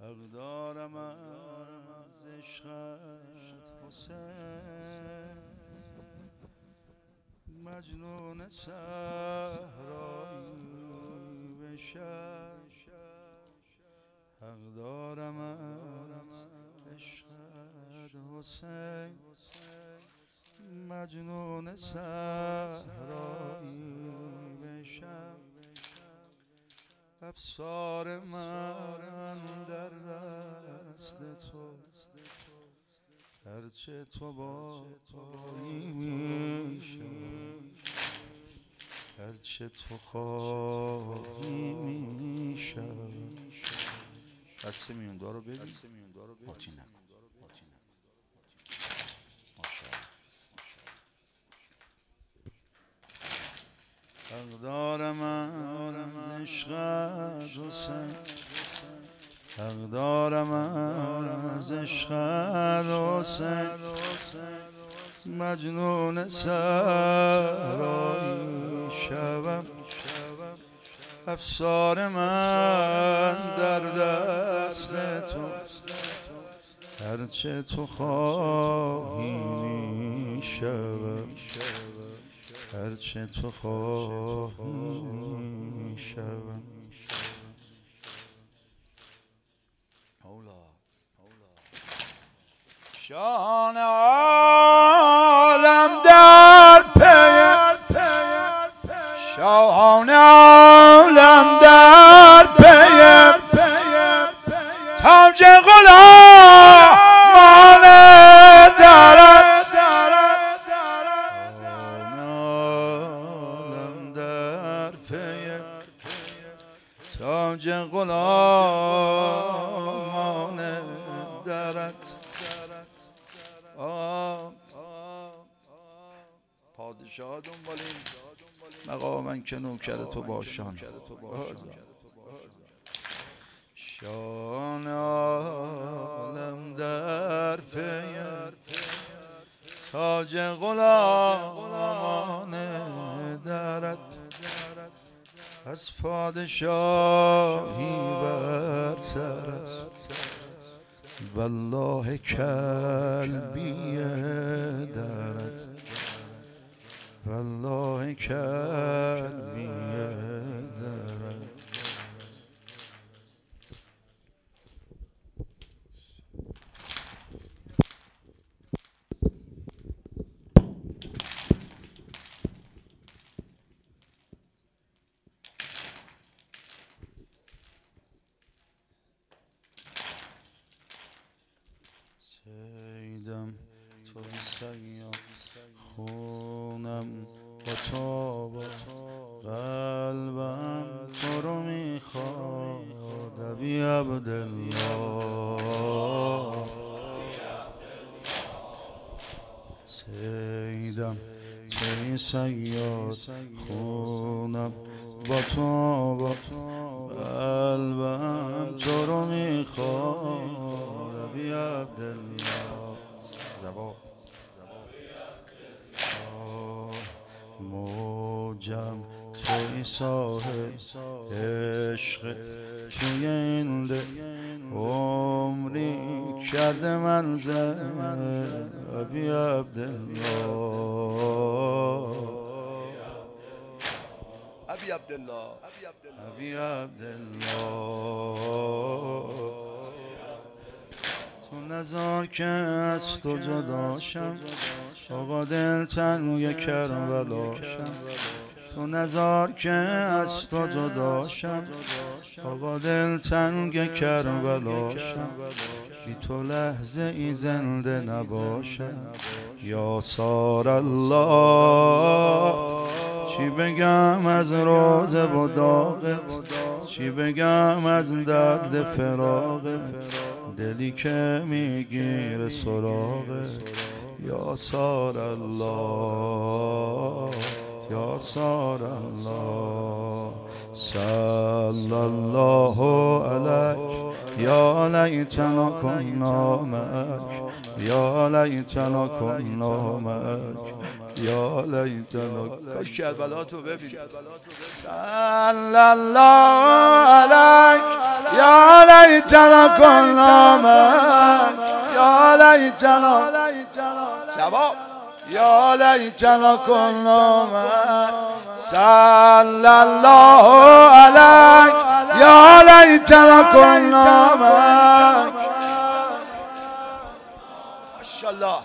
حق دارم از عشقت حسین، مجنون صحرایی بشم. حق دارم از عشقت حسین، مجنون صحرایی بشم. افسار من در دست توست، هرچه تو بایی میشم، هرچه تو خواهی میشم. دست میوندار رو ببین، قاطی نکن. حق دارم از عشقت حسین، حق دارم از عشقت حسین، مجنون صحرایی شوم. افسار من در دست توست، هرچه تو خواهی میشوم، هرچه تو خواهی میشوم. شان عالم در پی، شاهان عالم در پی، تاج غلامان درت، عالم در پی، تاج غلامان درت. پادشاه دنبالیم، مقامن که نوکر تو باشم. شان عالم در پی، تاج غلامان درت. از پادشاهی برتر است، والله کلبی درت، والله کلبی درت. سیدم توی سیاد، خونم با تو، قلبم تو رو میخواد. ابی عبدالله، سیدم توی سیاد، خونم با تو، قلبم تو رو میخواد. ابی عبدالله، موجم توی ساحل عشق، توی این دل عمری کرده منزل. ابی عبدالله، ابی عبدالله، ابی عبدالله. تو نذار که از تو جداشم، آقا دلتنگ کربلاشم. تو نذار که از تو جداشم، آقا دلتنگ کربلاشم. بی تو لحظه ای زنده نباشم. یا سار الله، چی بگم از روزه و داغت، چی بگم از درد فراقت، دلی که میگیره سراغت. یا سار الله، یا سار الله، صلی الله علیک. یا لیتنا کنا معک، یا لیتنا کنا معک، یا لیتنا. کاش کربلا تو ببین. صلی الله علیک یا لیتنا کنا معک یا لیتنا جواب یا لیتنا کنا معک صلی الله علیک یا لیتنا کنا معک ماشاءالله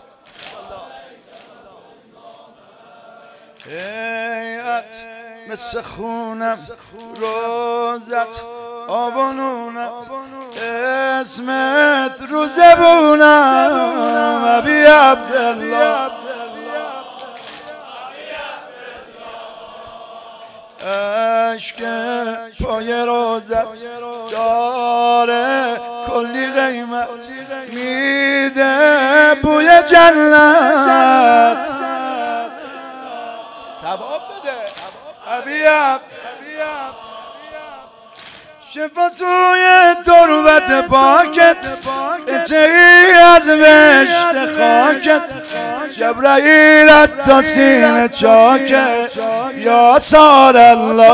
هیئت مثل خونم روزت آبانونم اسمت رو زبونم ابی عبدالله عشق پای روزت داره کلی قیمت میده بوی جنت ثواب بده ابی عبد شفا توی تربت پاکت اتهی از مشت خاکت جبرائیلت تا سینه چاکت یا سار الله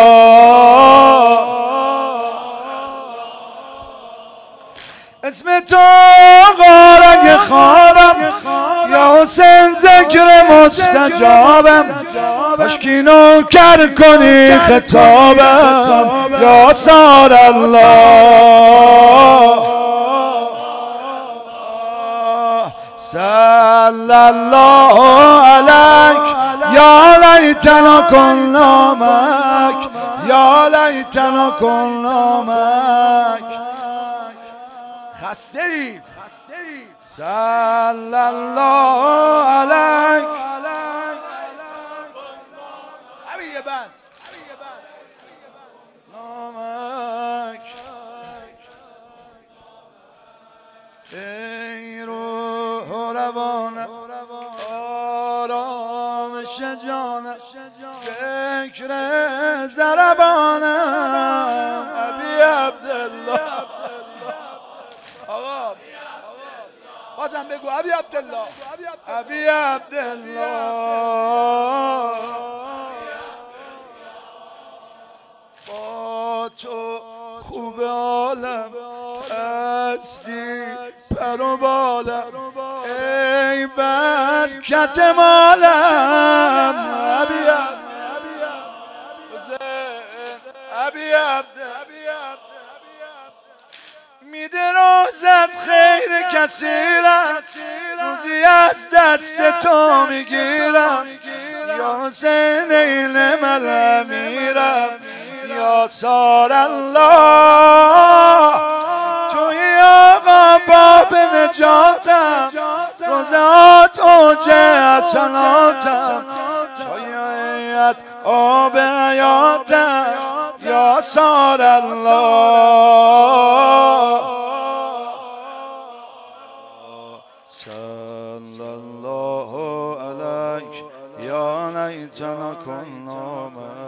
اسم تو غارگ خارم یا حسین ذکر مستجابم کاشکی نوکر کنی خطابم یا سار الله صلی الله علیک یا لیتنا کنا معک یا لیتنا کنا معک خسته ای صلی الله علیک یه بند نامک ای روح و روانم آرامش جانم فکر ضربانم ابی عبدالله آقا بازم بگو ابی عبدالله ابی عبدالله با تو خوب عالم هستی پر و بالم ای برکت مالم ابی عبد میده روزت خیر کثیرم روزی از دست تو میگیرم یا حسین این من امیرم یا سار الله توی آقا باب نجاتم روزات اوج حسناتم توی حیات آب حیاتم یا سار الله صلی الله علیک یا لیتنا کنا معک